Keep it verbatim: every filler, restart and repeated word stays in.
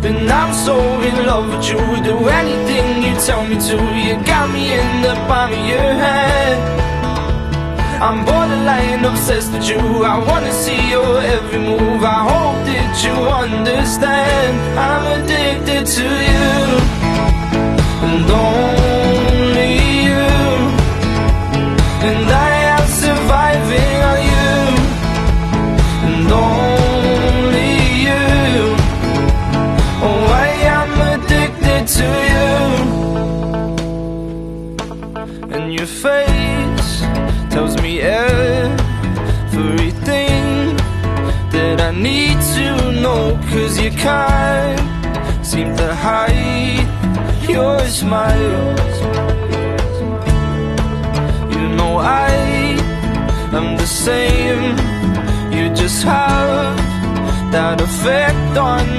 And I'm so in love with you, do anything you tell me to. You got me in the palm of your hand. I'm borderline obsessed with you, I wanna see your every move. I hope that you understand, I'm addicted to you, and only you. And I am surviving on you, and only you. Oh, I am addicted to you. And your face tells me everything that I need to know, 'cause you can't seem to hide your smile. You know I am the same, you just have that effect on me.